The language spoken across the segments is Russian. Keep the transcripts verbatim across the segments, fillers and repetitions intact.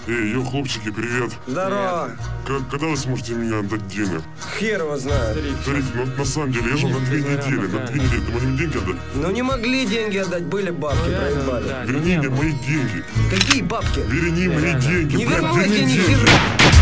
Эй, йо, хлопчики, привет. Здорово. Как, когда вы сможете мне отдать денег? Хер его знает. Старик, ну, на самом деле, я же на две недели, на две недели. Ты можешь деньги отдать? Ну не могли деньги отдать, были бабки, проебали. Да, Верни мне мои деньги. Какие бабки? Верни мои Реально. деньги, Не блядь, верну я верни тебе ни деньги. хера.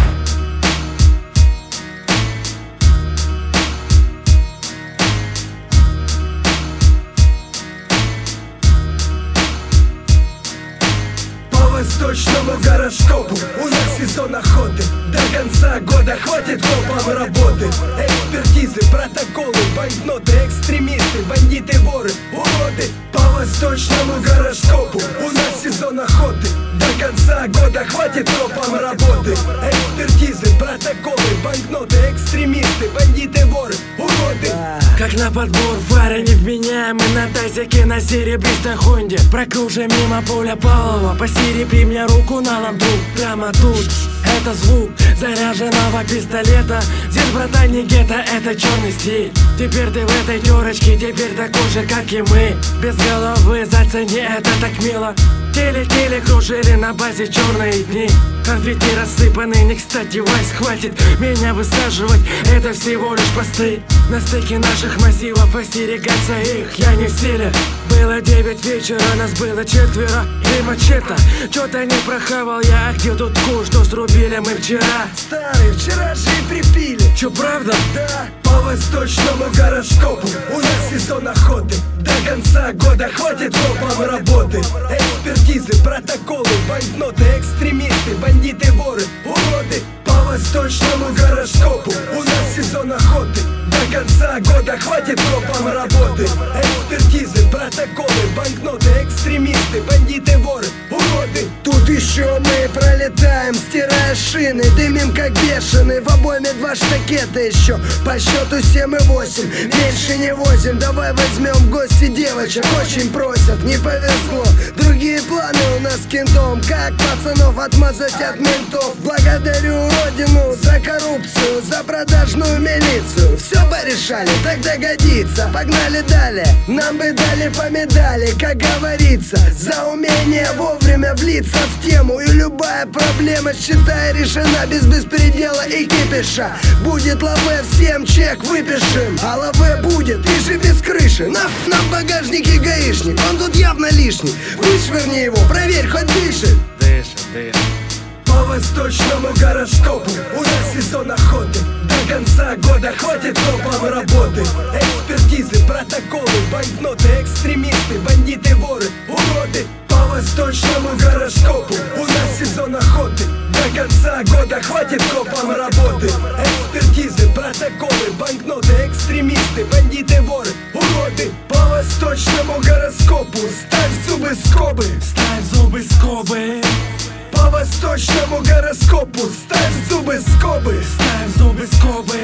Восточному гороскопу у нас сезон охоты. До конца года хватит копам работы. Экспертизы, протоколы, банкноты, экстремисты, бандиты, воры, уроды. По восточному гороскопу у нас сезон охоты. До конца года хватит копам работы. Экспертизы, протоколы, банкноты, экстремисты, бандиты, воры, уроды. Как на подбор, фары невменяемый на тазике на серебристой хонде. Прокружим мимо поля полого, посереби мне руку на ламдру. Прямо тут, это звук заряженного пистолета. Здесь, братан, не гетто, это черный стиль. Теперь ты в этой терочке, теперь такой же, как и мы. Без головы, зацени, это так мило. Теле-теле кружили на базе черные дни. Конфетти рассыпаны, не кстати, Вайс, хватит меня высаживать. Это всего лишь посты на стыке наших массивов, остерегаться их я не в силе. Было девять вечера, нас было четверо. И мачете, чё-то не прохавал я. А где тут куш, что срубили мы вчера? Старый, вчера же и припили. Чё, правда? Да, по восточному гороскопу у нас сезон охоты. До конца года хватит копам работы. Экспертизы, протоколы, банкноты, экстремисты, бандиты, воры, уроды. По восточному гороскопу у нас сезон охоты. До конца года хватит копам работы. Экспертизы, протоколы, банкноты, экстремисты, бандиты, воры, уроды. Тут еще мы пролетаем, стирая шины, дымим как бешеные. В обойме два штакета еще, по счету семь и восемь. Меньше не возим, давай возьмем в гости девочек. Очень просят, не повезло. Другие планы у нас с кентом, как пацанов отмазать от ментов. Благодарю родину за коррупцию, за продажную милицию. Все порешали, тогда годится. Погнали далее, нам бы дали по медали, как говорится, за умение вовремя влиться в тему. И любая проблема, считай, решена без беспредела и кипиша. Будет лаве, всем чек выпишем. А лаве будет и же без крыши. На, на багажнике гаишник, он тут явно лишний. Вышвырни его, проверь, хоть дышит. Дышит, дышит. По восточному гороскопу у нас сезон охоты. До конца года хватит копам работы. Экспертизы, протоколы, банкноты, экстремисты, бандиты, воры, уроды. По восточному гороскопу у нас сезон охоты. До конца года хватит копам работы. Экспертизы, протоколы, банкноты, экстремисты, бандиты, воры, уроды. По восточному гороскопу ставь зубы скобы. Ставь зубы скобы. По восточному гороскопу ставь зубы скобы. Ставь зубы скобы.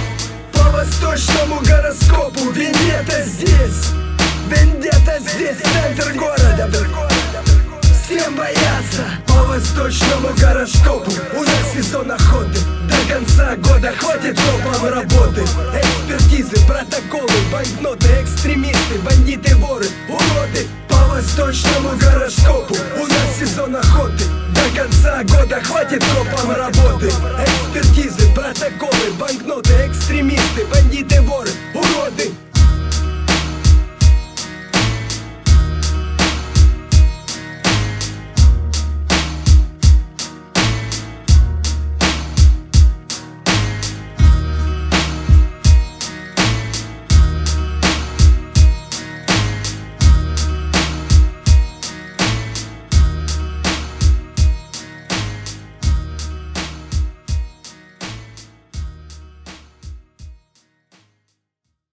По восточному гороскопу вендетта здесь. Вендетта здесь, центр города. Всем бояться. По восточному гороскопу у нас сезон охоты. До конца года хватит копам работы. Экспертизы, протоколы, банкноты, экстремисты, бандиты, воры, уроды. По восточному гороскопу у нас сезон охоты. До конца года хватит копам работы. Экспертизы, протоколы, банкноты, экстремисты, бандиты, воры, уроды.